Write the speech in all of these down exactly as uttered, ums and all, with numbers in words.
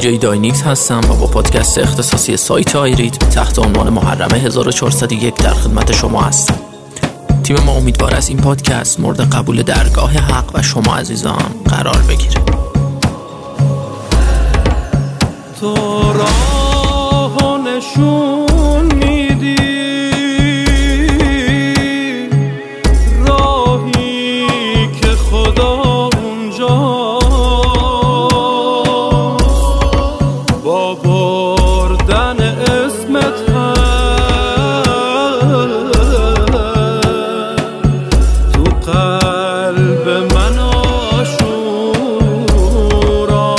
دیجی داینیکس هستم و با پادکست اختصاصی سایت آیریت تحت عنوان محرم هزار و چهارصد و یک در خدمت شما هستم. تیم ما امیدوار است این پادکست مورد قبول درگاه حق و شما عزیزان قرار بگیره. تو راه نشون میدی، راهی که خدا اونجاست، با بردن اسمت تو قلب من آشورا.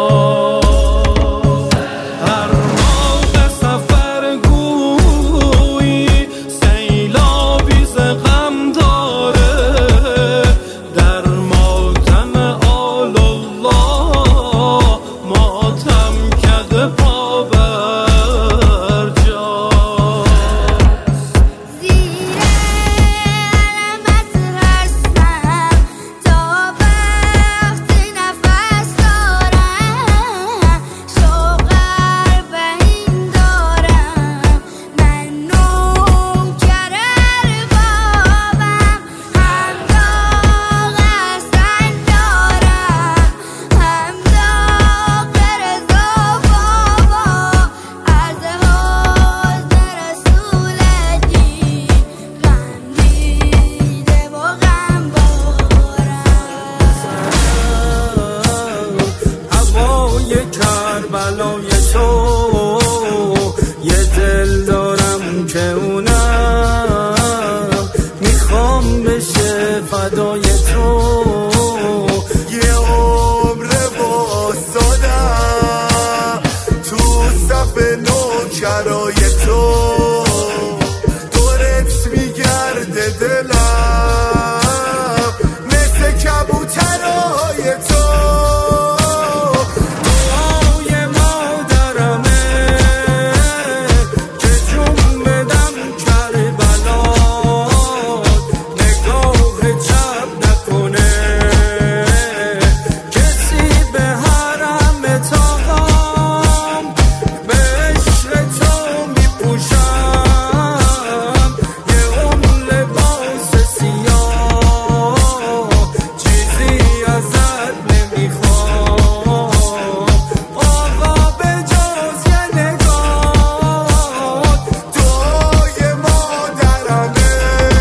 هر موقع سفر گویی سیلابی ز غم داره، در ماتم آل الله ماتم کده پا بر جاست. زیر علمت هستم تا وقتی نفس دارم، شوق به این دارم من نوکر اربابم. هم داغ حسن دارم هم داغ رضا بابا، عرض حزن رسول دین غم دیده و غمبارم. هوای کربلای تو یه دل دارم که اونم میخوام بشه فدای تو. یه عمر واسادم تو صف نوکرای تو، دورت میگرده دلم مثل کبوترای تو. دعای مادرمه که جون بدم کربلات، نگاه چپ نکنه کسی به حرم تاقم. به عشق تو میپوشم یه عمر لباس سیاه، چیزی ازت نمیخوام آقا به جز یه نگاه. دعای مادرمه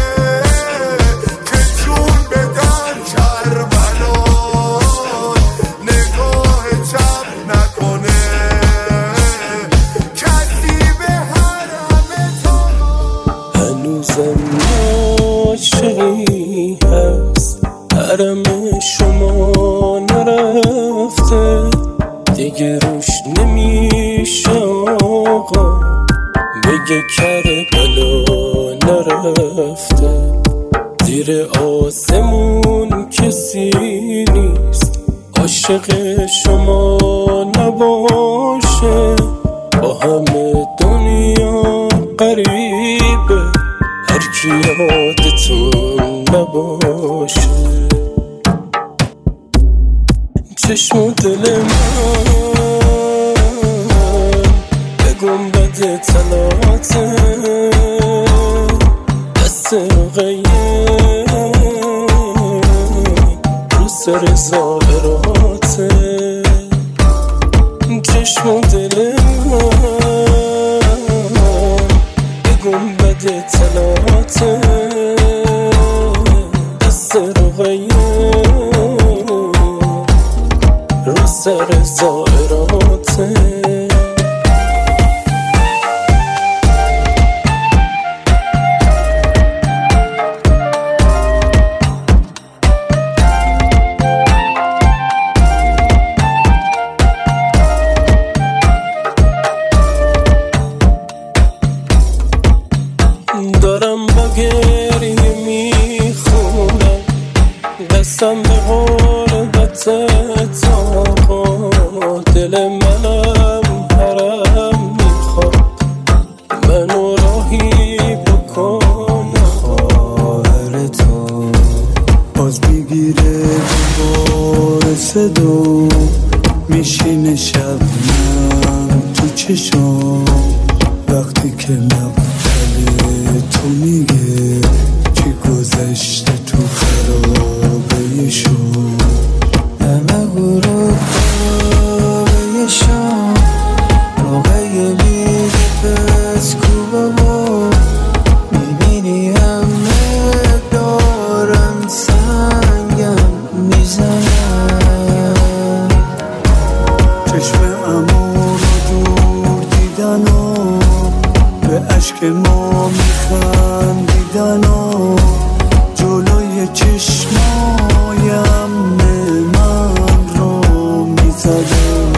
که جون بدم کربلات، نگاه چپ نکنه کسی به حرم تاقم. هنوزم عاشقی هست، حرم شما نرفته، دیگه روش نمیشه آقا بگه کربلا نرفته. زیر آسمون کسی نیست عاشق شما نباشه، با همه دنیا قریبه هر کی یادتون نباشه. چشم و دل من به گنبد طلعاته، دست رقیه رو سر زائراته. چشم و دل من به گنبد طلعاته، دست رقیه رو سر زائراته. دارم با گریه میخونم قسم به غربت آقا، دل منم حرم میخواد منو راهی بکن. خواهر تو باز بگیره بار صدا، میشینه شبنم تو چشم وقتی که مقتل تو میگه چی گذشته تو خرابه شو همه غروب خوابه شام موقع میگه پس کو بابا میبینی همه دارن سنگم میزنن چشم امور رو دور دیدن و به عشق ما میخندیدن و جلوی چشمایم من رو میزدن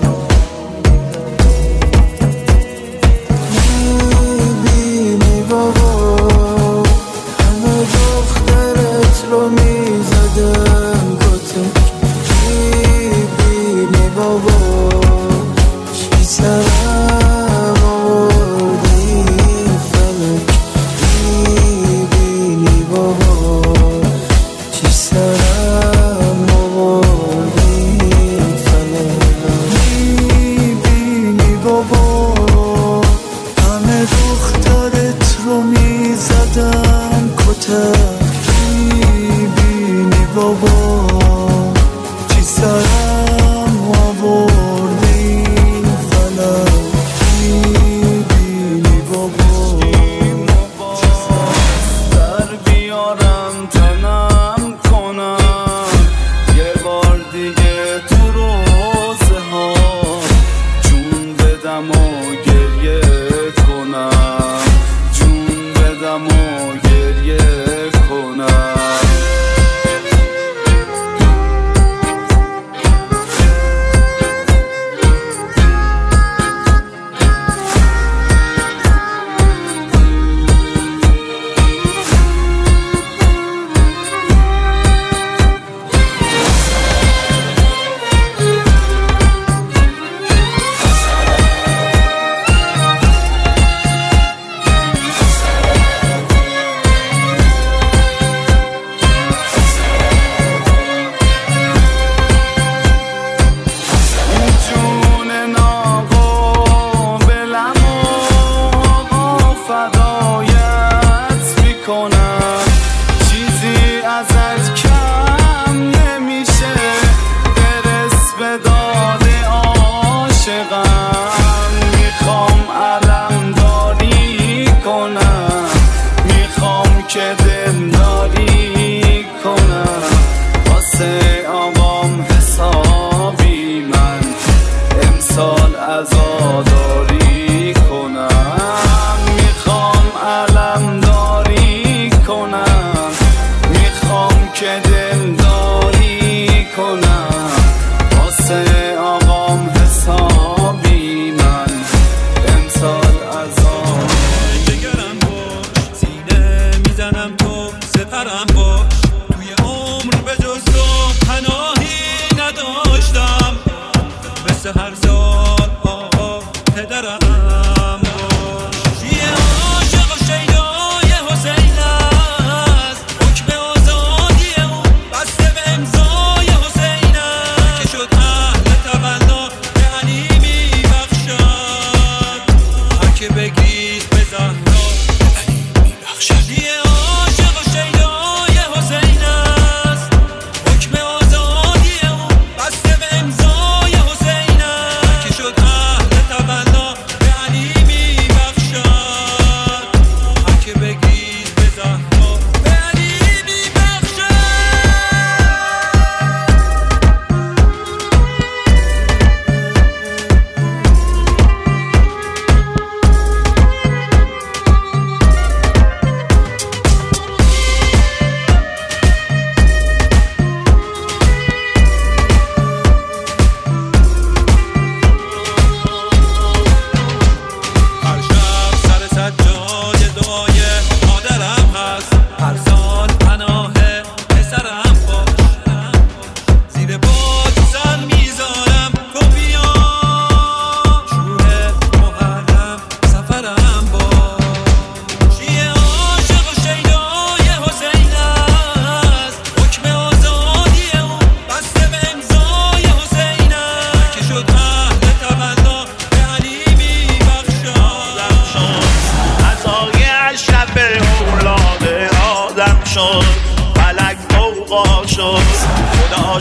میبینی بابا همه دخترت رو میزدن کتک میبینی بابا چی سرم آورده این فلک میبینی بابا چی سرم آورده این فلک میبینی بابا همه دخترت رو میزدن کتک میبینی بابا چی سرم آورده این فلک میبینی بابا در بیارم تنم کنم یه بار دیگه تو روزه ها جون بدم و گریه کنم جون بدم و گریه کنم جون ناقابلم و آقا فدایت میکنم چیزی ازت کم نمیشه برس به داد عاشقم میخوام علمداری کنم میخوام که دلداری کنم واسه آقام حسابی من امسال عزاداری کنم میخوام علمداری کنم میخوام که دلداری کنم واسه آقام حسابی من امسال عزاداری نگرم باش سینه میزنم تو سپرم باش توی عمر به جز تو پناهی نداشتم مثل هر سال آقا پدرم باش یه عاشق و شیدای حسین است حکم آزادی اون بسته به امضای حسین است که شد اهل تقلا به علی میبخشد هر که بگید به زهرا علی میبخشد یه عاشق و شیدای حسین است حکم آزادی اون بسته به امضای حسین است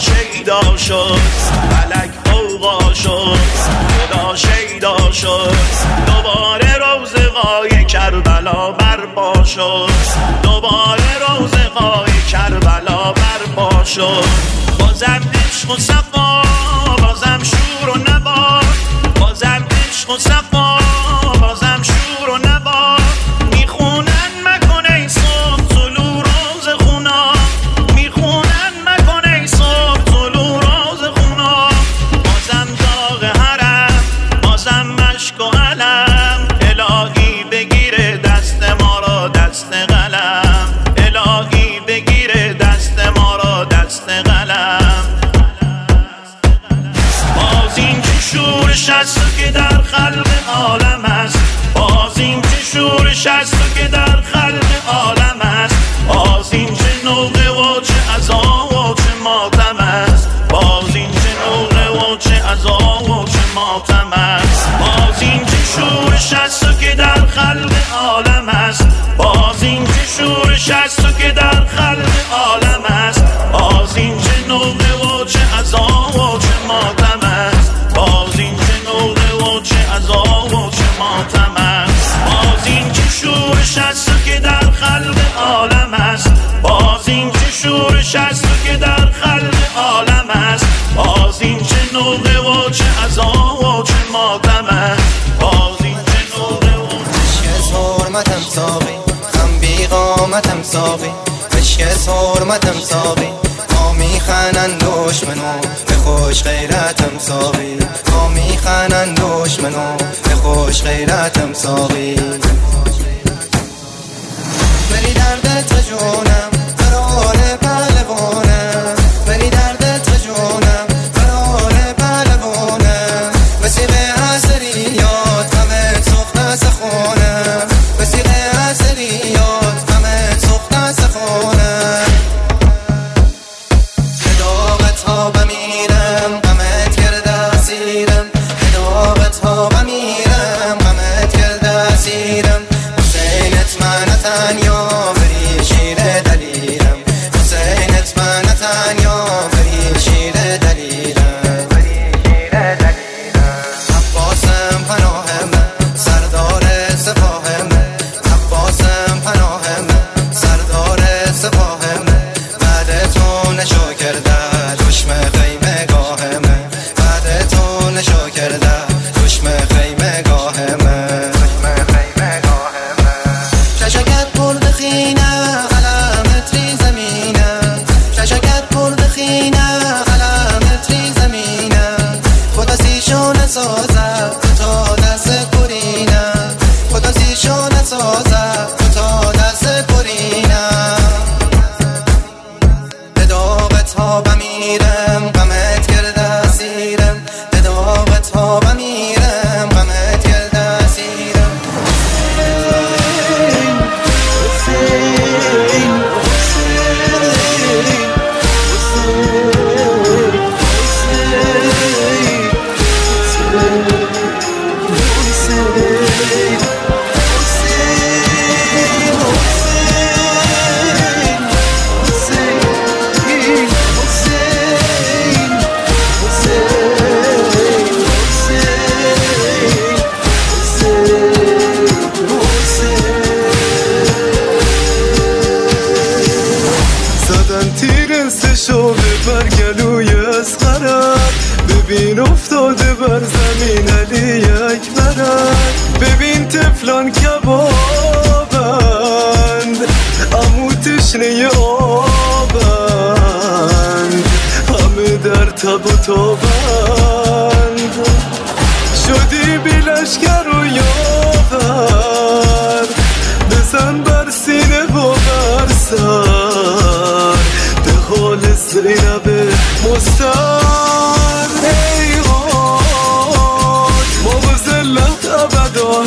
شیدا شد، فلک غوغا شد، خدا شیدا شد. دوباره روزگای کربلا برپا شد، دوباره روزگای کربلا برپا شد. بازم عشق و صفا، بازم شور و نوا، بازم عشق و صفا، بازم شور و نوا. میخونن مکن ای صبح طلوع روز خونا، میخونن مکن ای صبح طلوع روز خونا. بازم داغ حرم، بازم مشک و علم. الهی بگیره دست ما را دست قلم، الهی بگیره دست ما را دست قلم. باز این که شورش است که در خلق عالم است، باز این که شورش است که در خلق عالم است. باز این چه نوقه و چه عذاب و چه ماتم است، باز این چه نوقه و چه عذاب و چه ماتم است. باز این که شورش است که در خلق عالم است، باز این که شورش است که در خلق عالم است. باز این چه نوقه و چه عذاب و چه ماتم است، باز این چه نوقه و چه عذاب و چه ماتم است. باز این که شورش است که در خلق عالم است، باز این که شورش است که در خلق عالم است. باز این چه نوقه و چه عذاب و چه ماتم است، باز این چه نوقه و عشق حرمتم ساقی، غم بی قامتم ساقی، عشق حرمتم ساقی. ما میخنن دشمنو به خوش غیرتم ساقی، ما میخنن دشمنو به خوش غیرتم ساقی. بری درد تو جونم قرار پهلوانم، بری درد تو جونم قرار پهلوانم. وسیقه حسریات همه سخت سخونم، وسیقه حسریات همه سخت سخونم. هداقت ها بمیرم غمت کرده اسیرم، هداقت ها بمیرم غمت کرده اسیرم. حسینت من تنیا بری شیر دلیرم، حسینت من تنیا بری شیر دلیرم، بری شیر دلیرم. عباسم پناه من سردار سپاه من، عباسم پناه من سردار سپاه من. بعد تو نشو کرده دشم خیمه گاه من، بعد تو نشو کرده دشم خیمه گاه من، دشم خیمه گاه من. ششکت برد خینه علامت ری زمینه، ششکت برد خینه علامت ری زمینه. خدا سیشو نسازه تا دست کرینه، خدا سیشو نسازه تا دست کرینه. به داغت ها بمیرم غمت کرده اسیرم، به داغت ها بمیرم غمت کرده اسیرم. زدن تیر سشو ببر گلوی اسقرت، ببین افتاده بر زمین علی اکبرت. ببین تفلان کبابند امو تشنه آبند، همه در تب و تابند. شدی بی لشکر و یاور، بزن بر سینه و بر سر، به حال زینب مستر. هیهات ما به ذلت ابدا،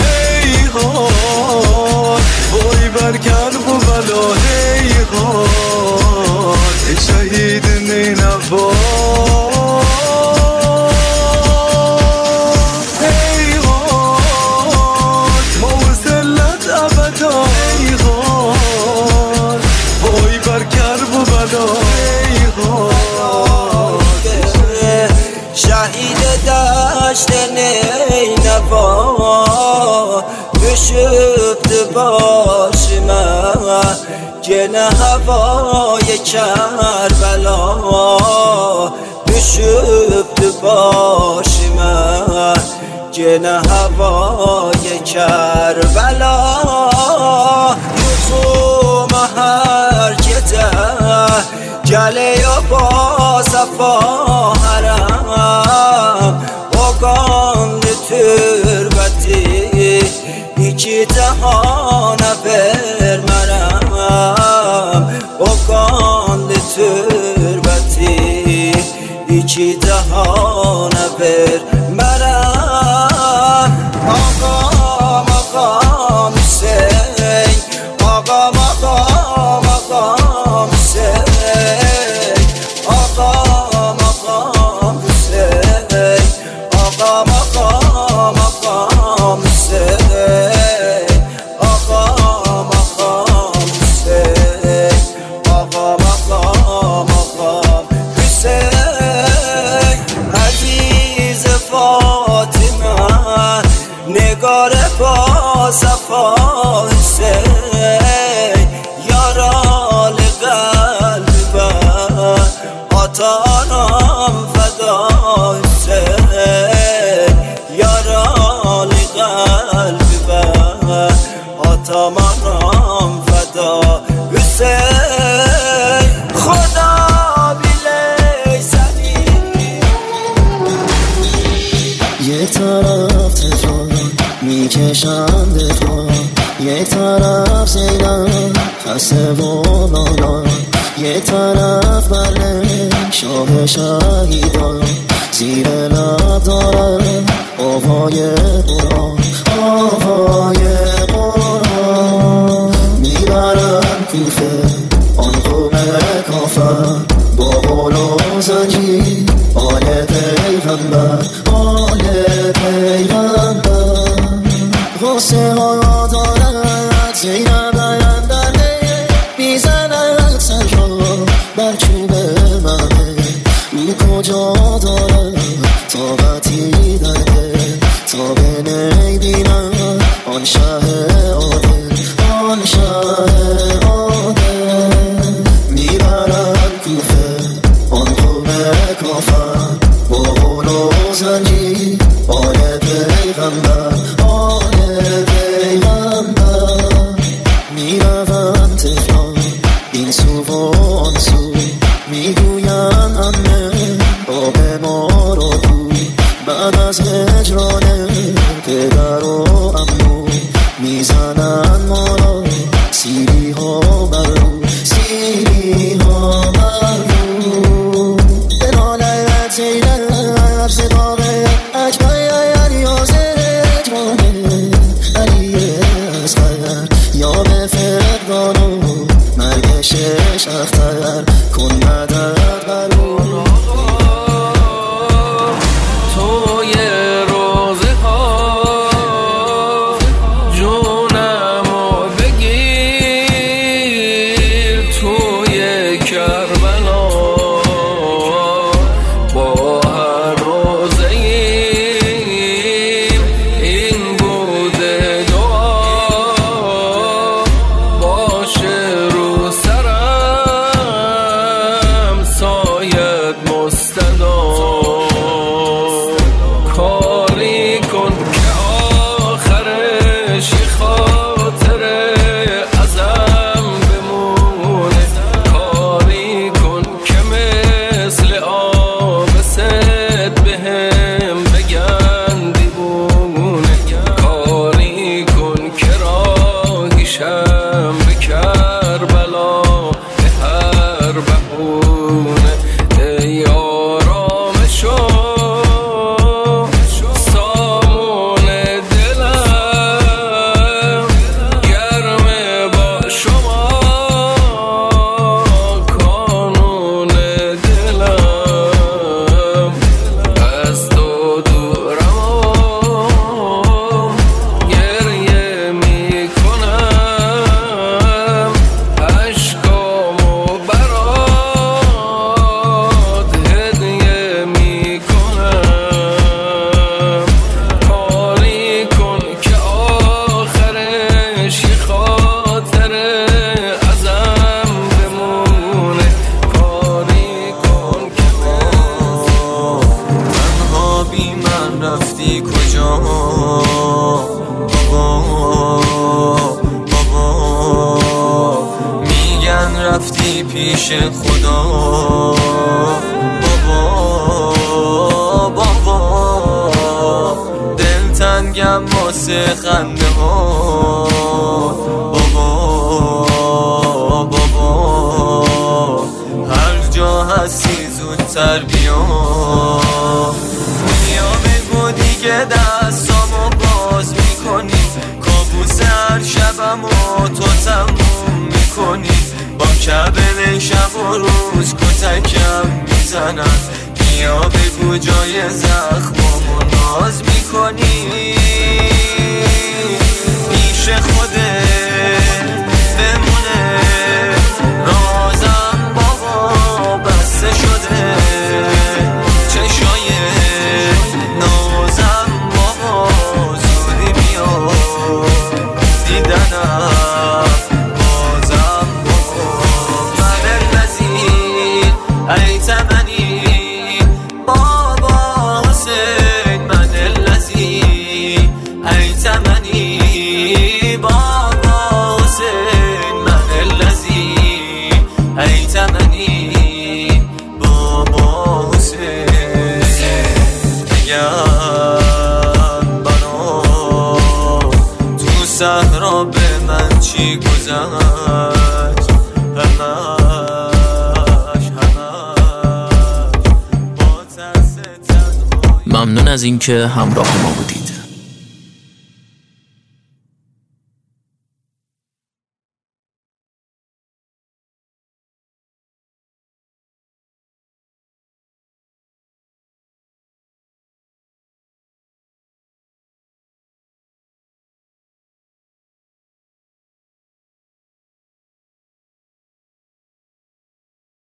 هیهات وای بر کرب و بلا. هیهات شهید نینوا، هیهات ما به ذلت ابدا، هیهات وای بر کرب و بلا. هیهات دشت نینوا düşüptü başıma gene havaya Kerbela düşüptü başıma gene havaya Kerbela yüzüme her gece geliyor bu safaharam o kanlı türbeti iki cehana vermerem o kanlı türbeti iki cehana vermerem Ağam ağam Hüseyin Ağam ağam ağam Hüseyin Ağam ağam Hüseyin Ağam ağam ağam Hüseyin Ağam ağam Hüseyin Ağam ağam ağam Hüseyin Aziz Fatıma نگار با صفا حسین یارال قلب آتانم فدا حسین یارال قلب آتانم فدا حسین خدا بیلیسنی یک طرف تفران میکشم دفاع یک طرف زینم خسته و نالا یک طرف بله شاه شهیدان زیر لب دارم آوای قرآن آوای قرآن میبرم کوفه آن قوم کافر با قول و زنجیر آل پیغمبر آل پیغمبر غصه ها دارد زینب برندنه میزند سر را بر چوب منه او کجا دارد طاقتی درده تا به نبینم آن شه عادل آن شه عادل میبرم کوفه آن قوم کافر با قول و زنجیر آل پیغمبر آل پیغمبر میروم تهران این سو و آن سو میگویم امه آب ما را کو بعد از هجران پدر و عمو میزنن ما را سیری ها بر رو سیری ها بر رو به نالت زینب صداق اکبر علی زجرانه علی اصغر یا به فقدان و مرگ شش اختر کن مدد بر او توی روزه ها جونمو بگیر توی کربلا با هر روزه این بوده دعا باشه رو سرم سایت مستدام کاری کن که آخرش یه خاطره ازم بمونه کاری کن که مثل آب سد بهم بگن دیوونه کاری کن که راهیشم به کربلا به هر بهونه ای آرامشو واسه خنده ها بابا بابا هر جا هستی زودتر بیا بیا بگو دیگه دستامو باز میکنی کابوس هر شبمو تو تموم میکنی با کبل شب و روز کتکم میزنن بیا بگو جای زخمامو ناز میکنی پیش خودت بمونه رازم بابا بسته شده چشای نازم بابا زودی بیا دیدنم بازم بابا من الذی ای تمنی بابا حسین من الذی ای تمنی بابا حسین من الذی ای تمنی بابا حسین بگم بنا تو صحرا به من چی گذشت همش همش با ترس تنهایی. ممنون از اینکه همراه ما بودید.